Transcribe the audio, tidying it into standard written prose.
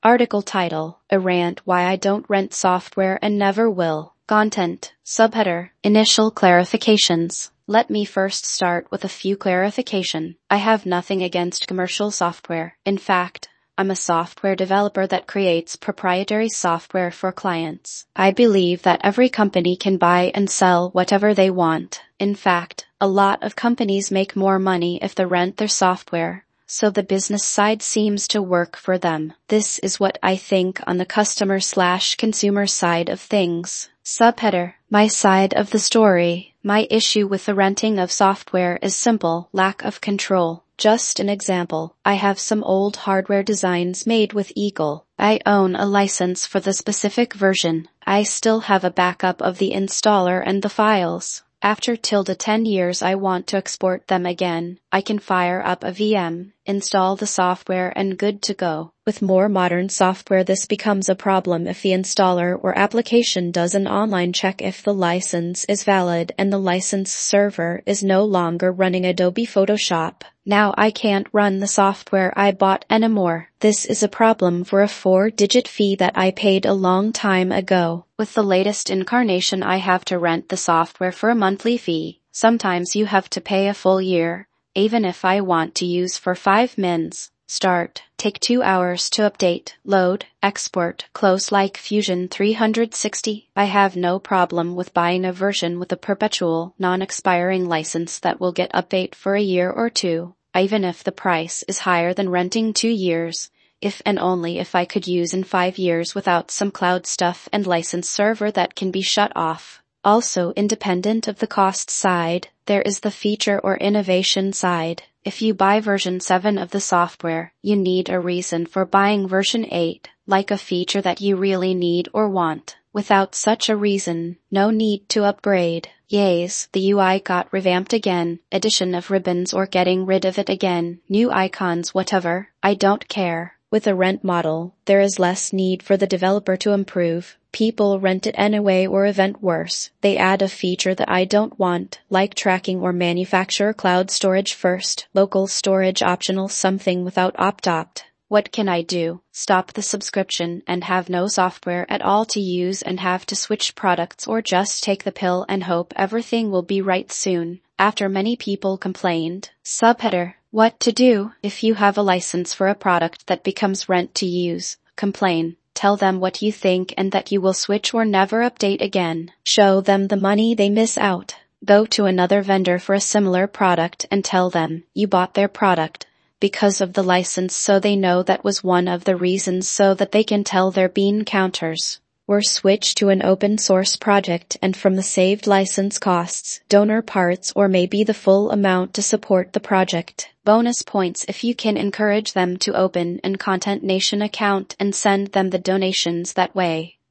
Article title: A rant why I don't rent software and never will. Content. Subheader: Initial clarifications. Let me first start with a few clarification. I have nothing against commercial software. In fact, I'm a software developer that creates proprietary software for clients. I believe that every company can buy and sell whatever they want. In fact, a lot of companies make more money if they rent their software, so the business side seems to work for them. This is what I think on the customer/consumer side of things. Subheader: My side of the story. My issue with the renting of software is simple: lack of control. Just an example, I have some old hardware designs made with Eagle. I own a license for the specific version. I still have a backup of the installer and the files. After 10 years I want to export them again. I can fire up a VM, install the software, and good to go. With more modern software this becomes a problem if the installer or application does an online check if the license is valid and the license server is no longer running Adobe Photoshop. Now I can't run the software I bought anymore. This is a problem for a 4-digit fee that I paid a long time ago. With the latest incarnation I have to rent the software for a monthly fee. Sometimes you have to pay a full year, even if I want to use for 5 mins. Start, take 2 hours to update, load, export, close like Fusion 360. I have no problem with buying a version with a perpetual, non-expiring license that will get update for a year or two, even if the price is higher than renting 2 years, if and only if I could use in 5 years without some cloud stuff and license server that can be shut off. Also, independent of the cost side, there is the feature or innovation side. If you buy version 7 of the software, you need a reason for buying version 8, like a feature that you really need or want. Without such a reason, no need to upgrade. Yes, the UI got revamped again, addition of ribbons or getting rid of it again, new icons, whatever, I don't care. With a rent model, there is less need for the developer to improve. People rent it anyway or even worse. They add a feature that I don't want, like tracking or manufacture cloud storage first, local storage optional, something without opt-out. What can I do? Stop the subscription and have no software at all to use and have to switch products, or just take the pill and hope everything will be right soon, after many people complained. Subheader: What to do if you have a license for a product that becomes rent to use. Complain. Tell them what you think and that you will switch or never update again. Show them the money they miss out. Go to another vendor for a similar product and tell them you bought their product because of the license, so they know that was one of the reasons, so that they can tell their bean counters. Or switch to an open source project and from the saved license costs, donor parts or maybe the full amount to support the project. Bonus points if you can encourage them to open an Content Nation account and send them the donations that way.